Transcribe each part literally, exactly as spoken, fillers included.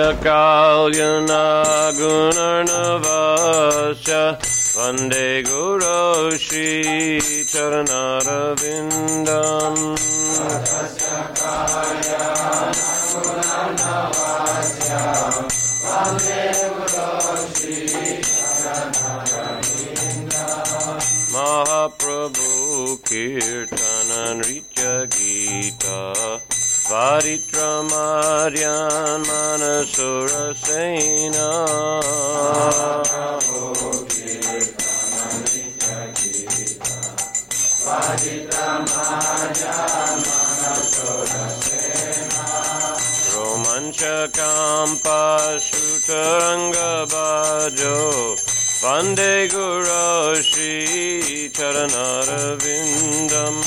Kalyana Gunarnavasya Vande Guru Shri Charanarvindam Sarvasya Kalyana Gunarnavasya Vande Guru Shri Charanarvindam Mahaprabhu Kirtana Nritya Gita Varitramaryan Manasura Sena Romanchakam Pashutaranga Bhajo Vande Guru Shri Charanarvindam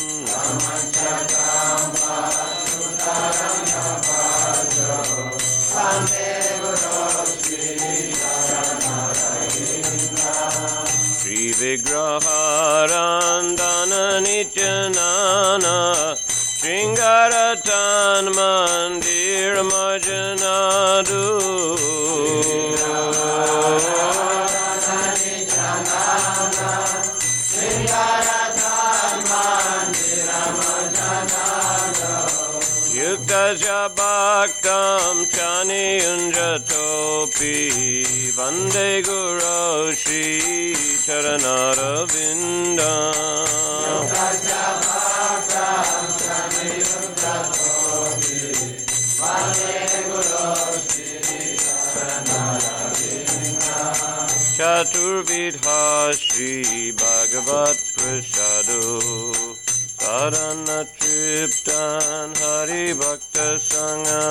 Shri Vigraharandana Nityanana Shringaratan Mandir Marjanadu Yuktasya Bhaktam Chani Unjatopi Vande Guru Shri Charanarvindam Yuktasya Bhaktam Chani Unjatopi Vande Guru Shri Charanarvindam Chaturvidha Shri Bhagavat Prasado Sadhana Triptan Hari Bhakta Sangha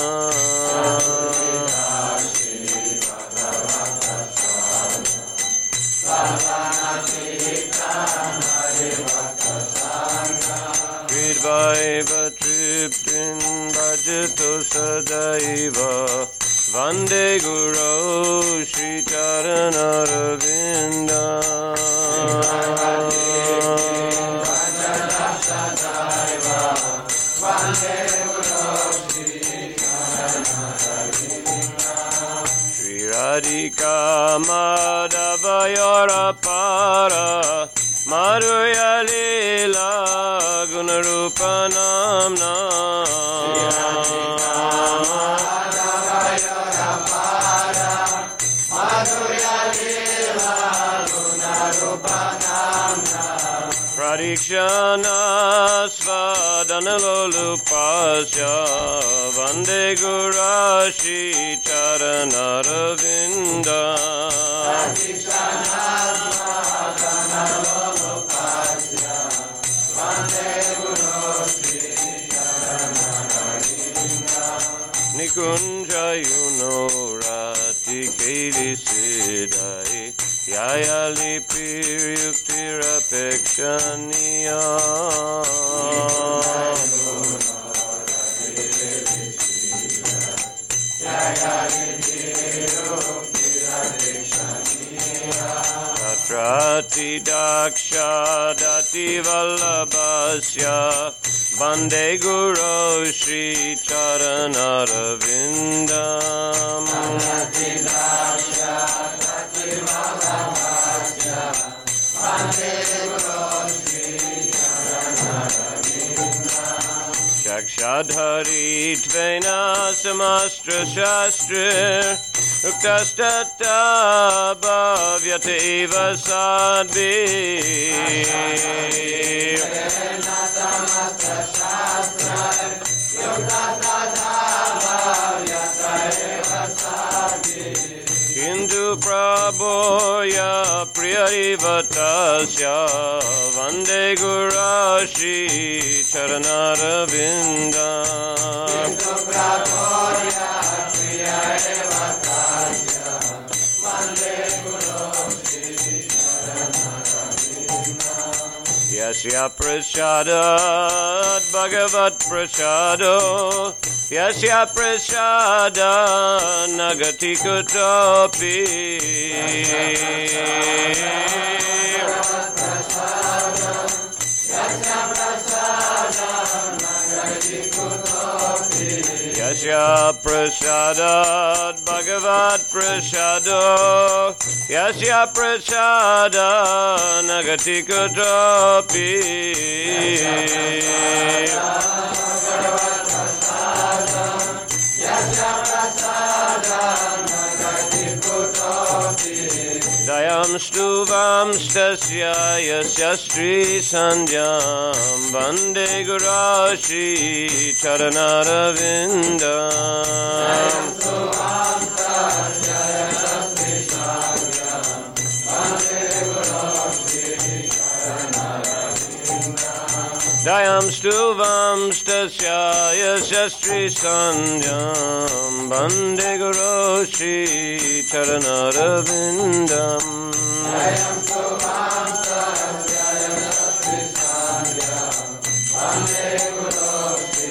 Kridvaiva Triptin Bhajato Sadaiva Vande Guru Shri Charanarvindam Shri Radhika Madhavayara Para Madhurya Leela Gunarupa Namna Pradikshana Svadanalolupasya Vande Guru Shri Charanarvindam Pradikshana Svadanalolupasya Vande Guru Shri Charanarvindam Nikunja Yuno Rati Kaili Siddhai Yayali Piryuktirapekshaniya Tatrati Daksha Dati Vallabhasya Vande Guru Shri Charanarvindam Tatrati Daksha Dati Vallabhasya Vande Guru Shri Charanarvindam Chakshadhari Tvena Samastra Shastrir Uktastata Bhavyate Eva Sadvir Tvena Samastra Shastrir Uktastata Bhavyate Eva Sadvir Kintu Prabhoya Priyarivatasya Vande Guru Shri Charanarvindam Kintu Prabhoya Priyarivatasya Vande Guru Shri Charanarvindam Yasya Prasadat Bhagavat Prasado Yasya Prasada Nagati Kutopi Yasya Yasya prasadat bhagavat prasado Yasya prasada nagati kutopi Dayam stuvam stasya yasya stri sandhyam Vande gurashi charanaravinda Dayam stuvam stasya yasya stri sandhyam Vande gurashi charanaravinda Dayam stuvam stasya yasya stri sandhyam Vande gurashi charanarvindam Dayam stuvam stasya yasya stri sandhyam Vande gurashi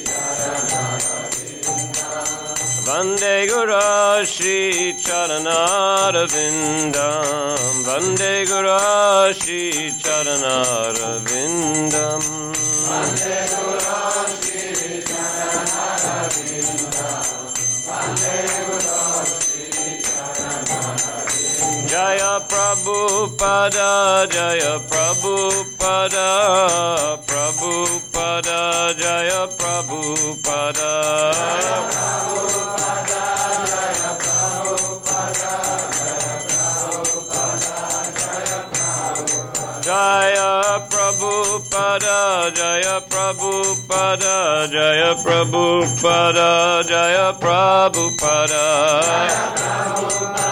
charanarvindam Vande gurashi charanarvindam Vande gurashi charanarvindam Vande gurashi charanarvindam Jaya Prabhupada, Jaya Prabhupada, Prabhupada, Jaya Prabhupada, Jaya Prabhupada, Jaya Prabhupada, Jaya Prabhupada, Jaya Prabhupada, Jaya Prabhupada, Jaya Prabhupada, Jaya Prabhupada.